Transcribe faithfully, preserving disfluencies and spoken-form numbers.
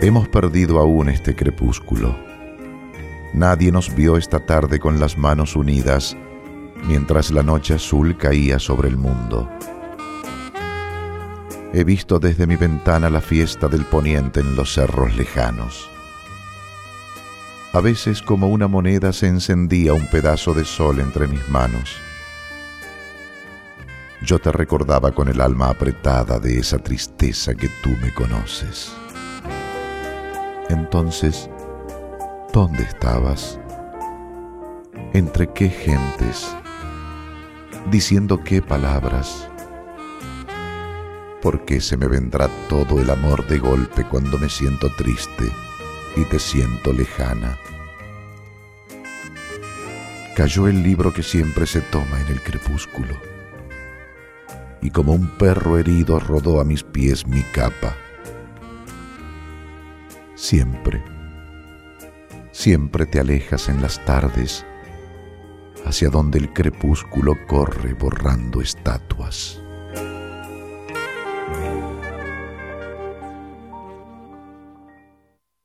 Hemos perdido aún este crepúsculo. Nadie nos vio esta tarde con las manos unidas mientras la noche azul caía sobre el mundo. He visto desde mi ventana la fiesta del poniente en los cerros lejanos. A veces, como una moneda, se encendía un pedazo de sol entre mis manos. Yo te recordaba con el alma apretada de esa tristeza que tú me conoces. Entonces, ¿dónde estabas? ¿Entre qué gentes? ¿Diciendo qué palabras? ¿Por qué se me vendrá todo el amor de golpe cuando me siento triste y te siento lejana? Cayó el libro que siempre se toma en el crepúsculo, y como un perro herido rodó a mis pies mi capa. Siempre, siempre te alejas en las tardes hacia donde el crepúsculo corre borrando estatuas.